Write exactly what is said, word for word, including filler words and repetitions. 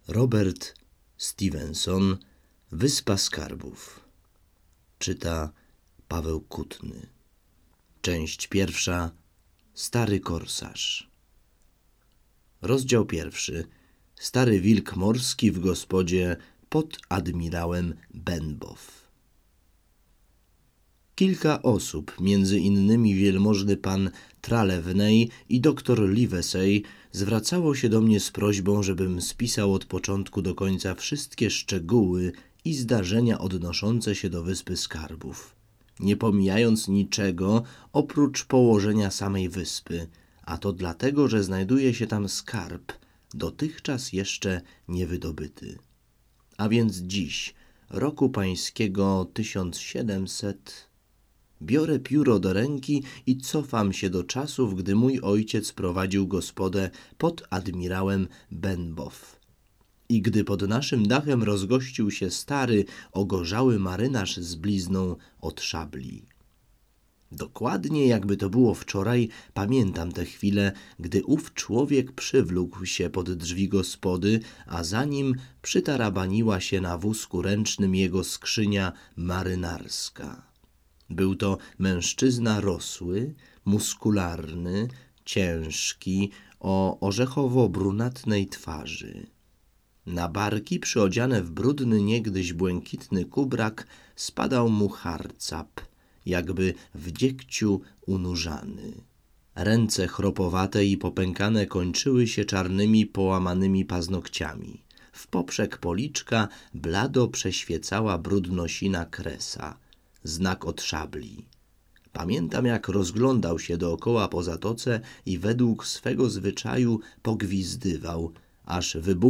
Robert Stevenson, Wyspa Skarbów. Czyta Paweł Kutny. Część pierwsza. Stary korsarz. Rozdział pierwszy. Stary wilk morski w gospodzie pod admirałem Benbow. Kilka osób, między innymi wielmożny pan Trelawney i doktor Livesey, zwracało się do mnie z prośbą, żebym spisał od początku do końca wszystkie szczegóły i zdarzenia odnoszące się do Wyspy Skarbów, nie pomijając niczego oprócz położenia samej wyspy, a to dlatego, że znajduje się tam skarb, dotychczas jeszcze niewydobyty. A więc dziś, roku pańskiego tysiąc siedemset... Biorę pióro do ręki i cofam się do czasów, gdy mój ojciec prowadził gospodę pod admirałem Benbow. I gdy pod naszym dachem rozgościł się stary, ogorzały marynarz z blizną od szabli. Dokładnie jakby to było wczoraj, pamiętam tę chwilę, gdy ów człowiek przywlókł się pod drzwi gospody, a za nim przytarabaniła się na wózku ręcznym jego skrzynia marynarska. Był to mężczyzna rosły, muskularny, ciężki, o orzechowo-brunatnej twarzy. Na barki przyodziane w brudny, niegdyś błękitny kubrak spadał mu harcap, jakby w dziegciu unurzany. Ręce chropowate i popękane kończyły się czarnymi, połamanymi paznokciami. W poprzek policzka blado przeświecała brudnosina kresa, znak od szabli. Pamiętam, jak rozglądał się dookoła po zatoce i według swego zwyczaju pogwizdywał, aż wybuchł